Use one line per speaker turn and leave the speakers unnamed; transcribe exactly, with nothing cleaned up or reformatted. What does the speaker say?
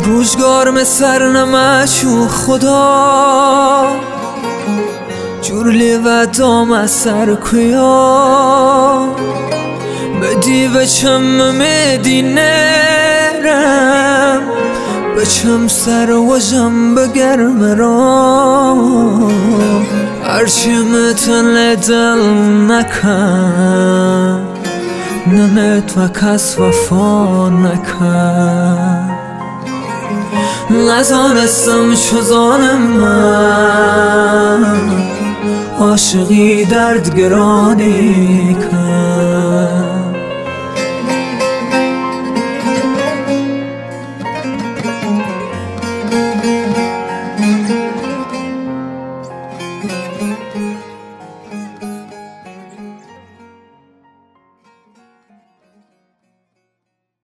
روزگار me سرنمشو خدا جور لیوتام از سر کیا بدی بچم مدینرم بچم سر وجم بگرم را هرچی متن دل نکن ننت و کس وفا نکن نزانستم چو ظالم من عاشقی درد گرانی کن